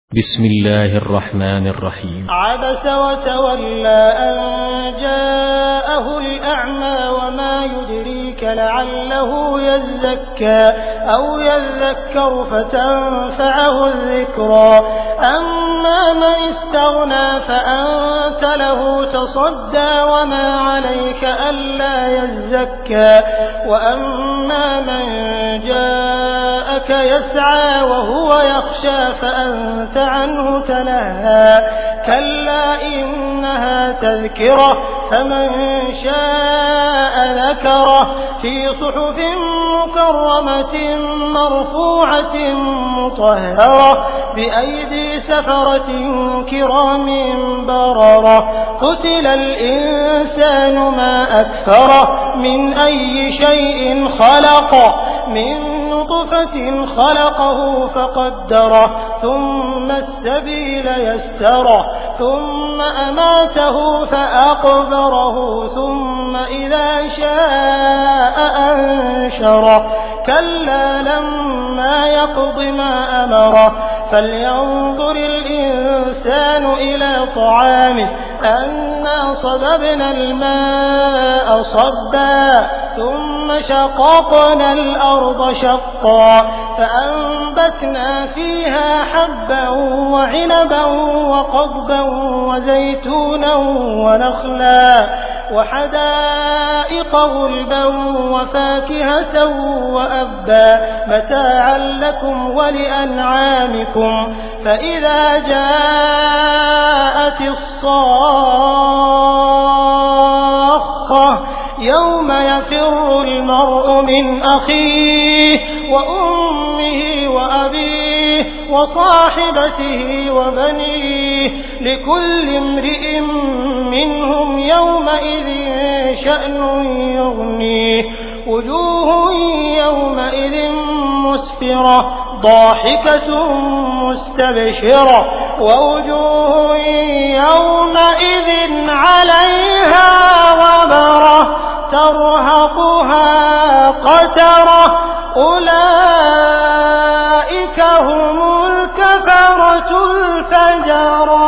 بسم الله الرحمن الرحيم. عبس وتولى أن جاءه الأعمى وما يدريك لعله يزكى أو يذكر فتنفعه الذكرى. أما من استغنى فأنت له تصدى وما عليك ألا يزكى. وأما من جاءك يسعى وهو يخشى فأنت عنه تلهى. كلا إنها تذكرة فمن شاء ذكره في صحف مكرمة مرفوعة مطهرة بأيدي سفرة كرام بررة. قتل الإنسان ما أكفره من أي شيء خلقه من نطفة خلقه فقدره ثم السبيل يسره ثم أماته فأقبره ثم إذا شاء أنشره. كلا لما يقض ما أمره فلينظر الإنسان إلى طعامه أنا صببنا الماء صبا ثم شققنا الأرض شقا فأنبتنا فيها حبا وعنبا وقضبا وزيتونا ونخلا وحدائق غلبا وفاكهة وأبا متاعا لكم ولأنعامكم. فإذا جاءت الصاخة يوم يفر المرء من أخيه وأمه وأبيه وصاحبته وبنيه لكل امرئ منهم يومئذ شأن يغنيه. وجوه يومئذ مسفرة ضاحكة مستبشرة ووجوه يومئذ عليها غبرة ترهقها قترة. أولئك هم الكفرة الفجرة.